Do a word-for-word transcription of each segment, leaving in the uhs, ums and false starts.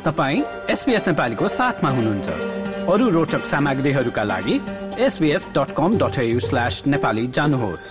तपाईं एसबीएस नेपालीको साथमा हुनुहुन्छ। अरू रोचक सामग्रीहरूका लागि S B S dot com dot A U slash Nepali जानुहोस्।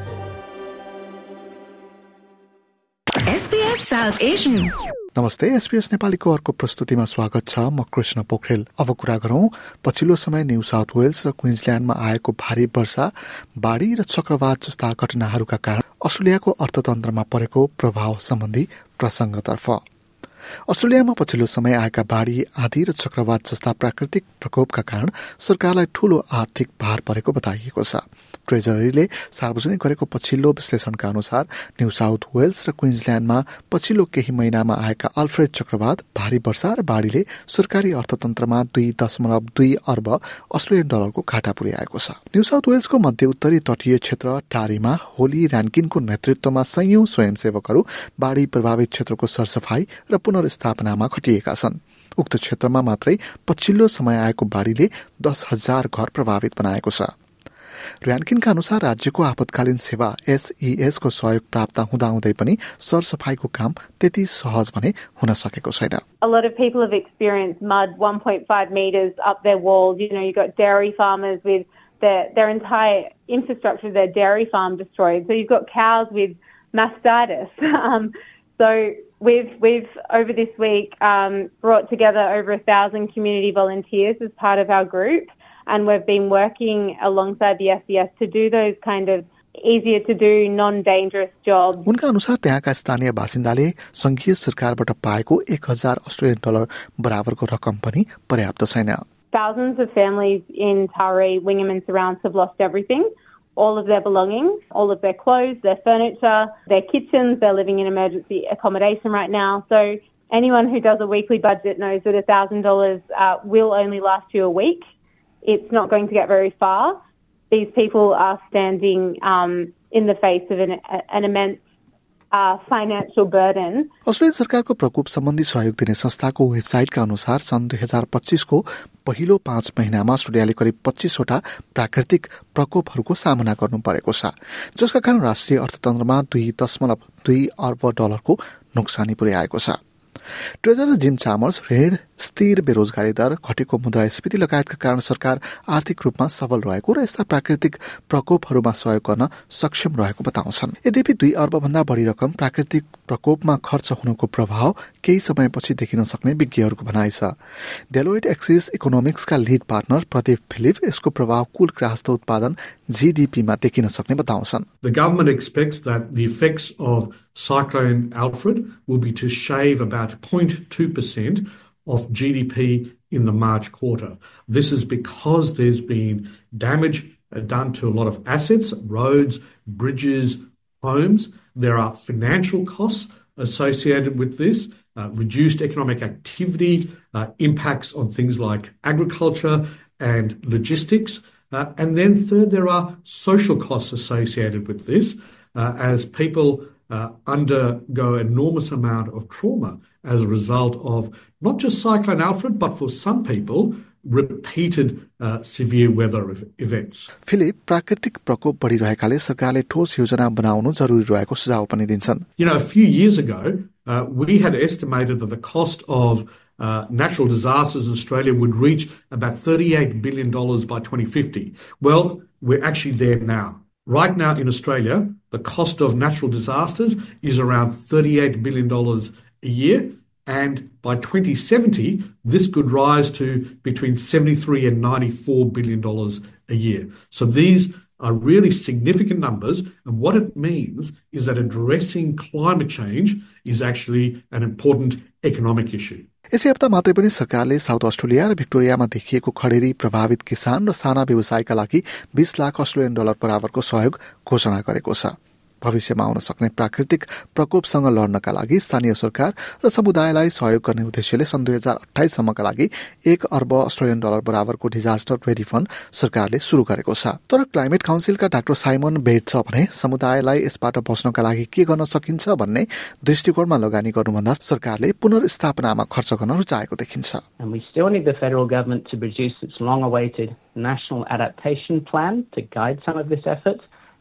SBS South Asian. नमस्ते, एसबीएस नेपालीको अर्को प्रस्तुतिमा स्वागत छ। म कृष्ण पोखरेल। अब कुरा गरौं पछिल्लो समय न्यू साउथ वेल्स र क्वीन्सल्याण्डमा आएको भारी वर्षा, बाढी र चक्रवात जस्ता घटनाहरूका कारण अस्ट्रेलियाको अर्थतन्त्रमा परेको प्रभाव सम्बन्धी प्रसंगतर्फ। अस्ट्रेलियामा पछिल्लो समय आएका बाढी, आँधी र चक्रवात जस्ता प्राकृतिक प्रकोपका कारण सरकारलाई ठूलो आर्थिक भार परेको बताइएको छ। ट्रेजरीले सार्वजनिक गरेको पछिल्लो विश्लेषणका अनुसार न्यू साउथ वेल्स र क्वीन्सल्याण्डमा पछिल्लो केही महिनामा आएका अल्फ्रेड चक्रवात, भारी वर्षा र बाढीले सरकारी अर्थतन्त्रमा दुई दशमलव दुई अर्ब अस्ट्रेलियन डलरको घाटा पुर्याएको छ। न्यू साउथ वेल्सको मध्य उत्तरी तटीय क्षेत्र टारीमा होली र्यान्किनको नेतृत्वमा सयौं स्वयंसेवकहरू बाढी प्रभावित क्षेत्रको सरसफाई र पुनर्स्थापनामा खटिएका छन्। उक्त क्षेत्रमा मात्रै पछिल्लो समय आएको बाढीले दस हजार घर प्रभावित बनाएको छ। र्यान्किनका अनुसार राज्यको आपतकालीन सेवा एसईएस को सहयोग प्राप्त हुँदाहुँदै पनि सरसफाईको काम त्यति सहज भने हुन सकेको छैन। A lot of people have experienced mud one point five meters up their walls. You know, you've got dairy farmers with their, their entire infrastructure of their dairy farm destroyed. So you've got cows with mastitis. um, so we've, we've over this week um, brought together over a thousand community volunteers as part of our group. And we've been working alongside the S E S to do those kind of easier to do, non-dangerous jobs. उनका अनुसार त्यहाँका स्थानीय बासिन्दाले संघीय सरकारबाट पाएको एक हजार Australian dollar बराबरको रकम पनि पर्याप्त छैन। Thousands of families in Taree, Wingham and surrounds have lost everything. All of their belongings, all of their clothes, their furniture, their kitchens. They're living in emergency accommodation right now. So anyone who does a weekly budget knows that one thousand dollars uh, will only last you a week. It's not going to get very far. These people are standing um, in the face of an, an immense uh, financial burden. Australian सरकारको प्रकोप सम्बन्धी सहयोग दिने संस्थाको वेबसाइटका अनुसार सन् दुई हजार पच्चीसको पहिलो पाँच महिनामा अस्ट्रेलियाले करिब पच्चीसवटा प्राकृतिक प्रकोपहरूको सामना गर्नु परेको छ, जसका कारण राष्ट्रिय अर्थतन्त्रमा दुई दशमलव दुई अर्ब डलरको नोक्सानी पुर्याएको छ। ट्रेजरर जिम चामर्स ऋण, स्थिर बेरोजगारी दर, घटेको मुद्रास्फीति लगायतका कारण सरकार आर्थिक रूपमा सबल रहेको र यस्ता प्राकृतिक प्रकोपहरूमा सहयोग गर्न सक्षम रहेको बताउँछन्। यद्यपि दुई अर्ब भन्दा बढी रकम प्राकृतिक प्रकोपमा खर्च हुनुको प्रभाव केही समयपछि देखिन सक्ने विज्ञहरूको भनाइ छ। डेलोइट एक्सिस इकोनोमिक्सका लिड पार्टनर प्रदीप फिलिप यसको प्रभाव कुल गृहस्थ उत्पादन जीडीपीमा देखिन सक्ने बताउँछन्। The government expects that the effects of Cyclone Alfred will be to shave about zero point two percent of G D P in the March quarter. This is because there's been damage done to a lot of assets, roads, bridges, homes. There are financial costs associated with this, uh, reduced economic activity, uh, impacts on things like agriculture and logistics. Uh, and then third, there are social costs associated with this uh, as people uh, undergo enormous amount of trauma as a result of not just Cyclone Alfred, but for some people, repeated uh, severe weather events. Philip प्राकृतिक प्रकोप बढिरहेकाले सरकारले ठोस योजना बनाउनु जरुरी रहेको सुझाव पनि दिन्छन्। You know, a few years ago, uh, we had estimated that the cost of uh, natural disasters in Australia would reach about thirty-eight billion dollars by twenty fifty. Well, we're actually there now. Right now in Australia, the cost of natural disasters is around thirty-eight billion dollars a year. And by twenty seventy, this could rise to between seventy-three and ninety-four billion dollars a year. So these are really significant numbers. And what it means is that addressing climate change is actually an important economic issue. यसै हप्ता मात्रै पनि सरकारले south Australia र भिक्टोरियामा देखिएको खडेरी प्रभावित किसान र साना व्यवसायका लागि बीस लाख अस्ट्रेलियन डलर बराबरको सहयोग घोषणा गरेको छ। भविष्यमा आउन सक्ने प्राकृतिक प्रकोपसँग लड्नका लागि स्थानीय सरकार र समुदायलाई सहयोग गर्ने उद्देश्यले सन् दुई हजार अठाइस सम्मका लागि एक अर्ब अस्ट्रेलियन डलर बराबरको डिजास्टर रेडी फण्ड सरकारले शुरू गरेको छ। तर क्लाइमेट काउन्सिलका डाक्टर साइमन बेट्स भने समुदायलाई यसबाट बच्नका लागि के गर्न सकिन्छ भन्ने दृष्टिकोणमा लगानी गर्नुभन्दा सरकारले पुनर्स्थापनामा खर्च गर्न रुचाएको देखिन्छ। And we still need the federal government to produce its long-awaited national adaptation plan to guide some of this effort.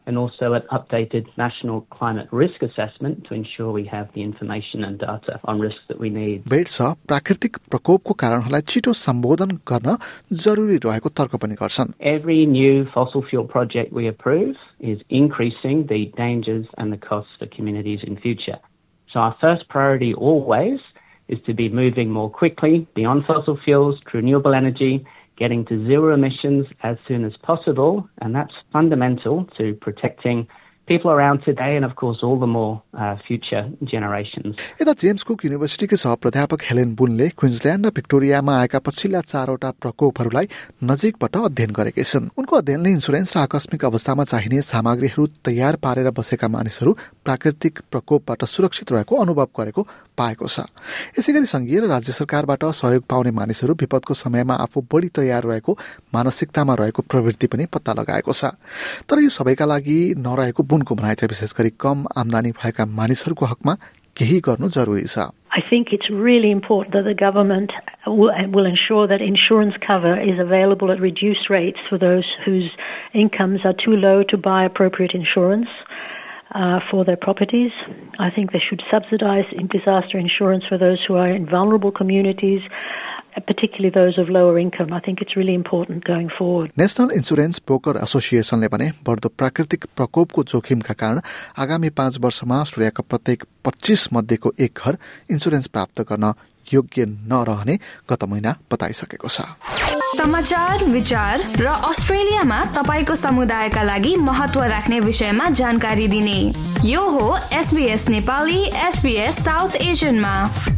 and also an updated national climate risk assessment to ensure we have the information and data on risks that we need. Bates प्राकृतिक प्रकोपको कारणहरूलाई छिटो सम्बोधन गर्न जरुरी रहेको तर्क पनि गर्छन्. Every new fossil fuel project we approve is increasing the dangers and the costs for communities in future. So our first priority always is to be moving more quickly beyond fossil fuels to renewable energy, getting to zero emissions as soon as possible, and that's fundamental to protecting people around today and, of course, all the more uh, future generations. यता James Cook युनिभर्सिटीका सहप्राध्यापक Helen बुनले Queensland र भिक्टोरियामा आएका पछिल्ला चारवटा प्रकोपहरूलाई नजिकबाट अध्ययन गरेका छन्. उनको अध्ययनले इन्सुरेन्स र आकस्मिक अवस्थामा चाहिने सामग्रीहरू तयार पारेर बसेका मानिसहरू प्राकृतिक प्रकोपबाट सुरक्षित रहेको अनुभव गरेको पाएको छ. यसैगरी संघीय र राज्य सरकारबाट सहयोग पाउने मानिसहरू विपदको समयमा आफू बढी तयार रहेको मानसिकतामा रहेको प्रवृत्ति पनि पत्ता लगाएको छ. तर यो सबैका लागि नरहेको बुनको भनाइ चाहिँ विशेष गरी कम आम्दानी भएका मानिसहरूको हकमा केही गर्नु जरुरी छ. I think it's really important that the government will, will ensure that insurance cover is available at reduced rates for those whose incomes are too low to buy appropriate insurance uh, for their properties. I think they should subsidize disaster insurance for those who are in vulnerable communities, particularly those of lower income. I think it's really important going forward. National insurance broker एसोसिएसनले भने बढ्दो प्राकृतिक प्रकोपको जोखिमका कारण आगामी पाँच वर्षमा अस्ट्रेलियाका प्रत्येक पच्चीस मध्येको एक घर इन्सुरेन्स प्राप्त गर्न योग्य नरहने गत महिना बताइसकेको छ. समाचार, विचार र अस्ट्रेलियामा तपाईको समुदायका लागि महत्व राख्ने विषयमा जानकारी दिने यो हो एसबीएस नेपाली एसबीएस साउथ एशियनमा.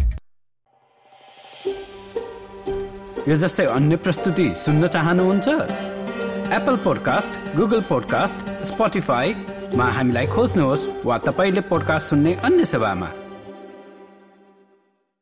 यो जस्तै अन्य प्रस्तुति सुन्न चाहनुहुन्छ? एप्पल पोडकास्ट, गुगल पोडकास्ट, स्पोटिफाईमा हामीलाई खोज्नुहोस् वा तपाईले पोडकास्ट सुन्ने अन्य सेवामा.